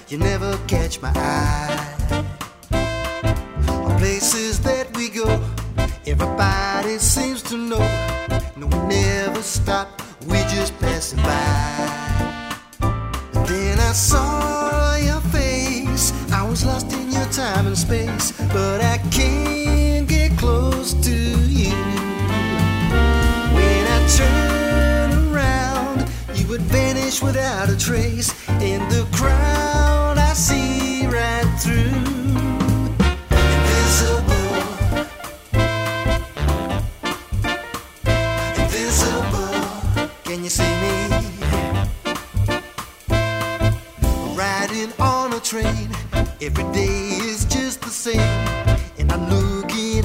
you never catch my eye. On places that we go, everybody seems to know. No, we never stop, we just passing by. And then I saw your face, I was lost in your time and space, but I can't get close to you. When I turn around, you would vanish without a trace. In the crowd I see right through. Invisible, invisible, can you see me? Riding on a train, every day is just the same.